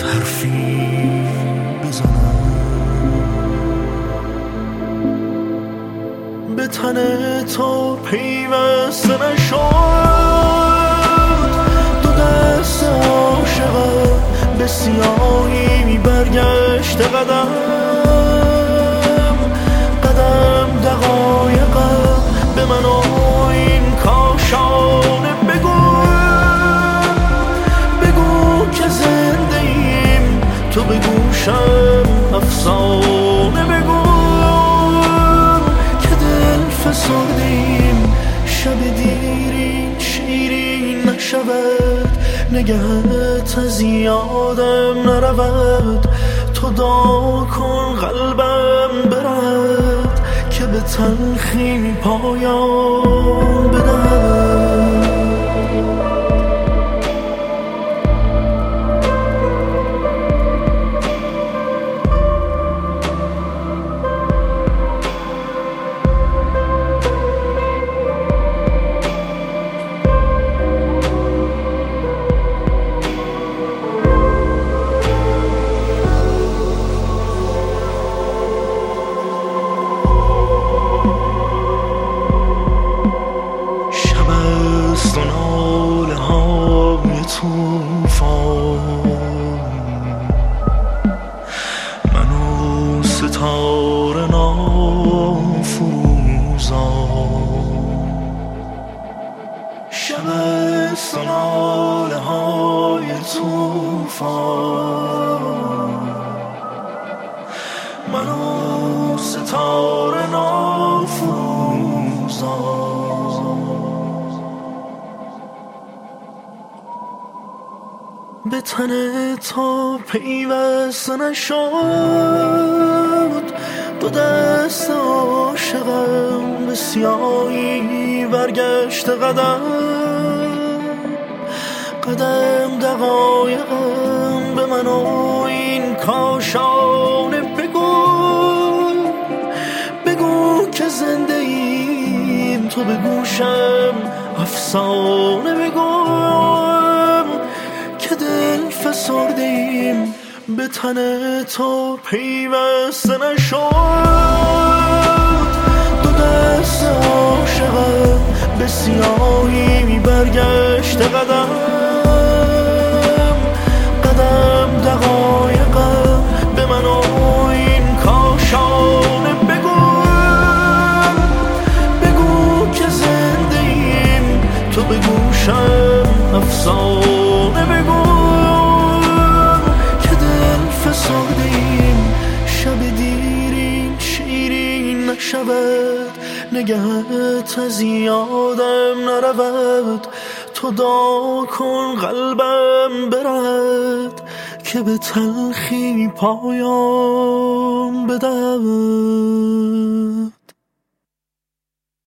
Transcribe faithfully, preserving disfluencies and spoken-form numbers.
حرفی بزنم، به تن تو پیوسته نشد. دو دست عاشقم به سیاهی برگشت قدم قدم دقایقم به من و این کاشانه بگو بگو که زنده ایم، تو به گوشم افسانه بگو که دل فسردیم، شب دیرین شیرین نشود، نگهت از یادم نرود. تو دعا کن قلبم برد که به تلخی پایان بدهد. و ناله های توفان، من و ستاره نافروزان. شب است و ناله های توفان، من و ستاره نافروزان. به تن تو پیوسته نشد، دو دست عاشقم به سیاهی برگشت قدم قدم دقایقم به من و این کاشانه بگو بگو که زنده ایم، تو به گوشم افسانه بگو که دل فسرده ایم، به تن تو پیوسته نشد. دو دست عاشقم به سیاهی برگشت قدم قدم دقایقم به من و این کاشانه بگو بگو که زنده ایم، تو به گوشم افسانه بگو که دل فسرده ایم، شب دیرین شیرین نشود، نگهت از یادم نرود. تو دعا کن قلبم برد که به تلخی پایان بدهد.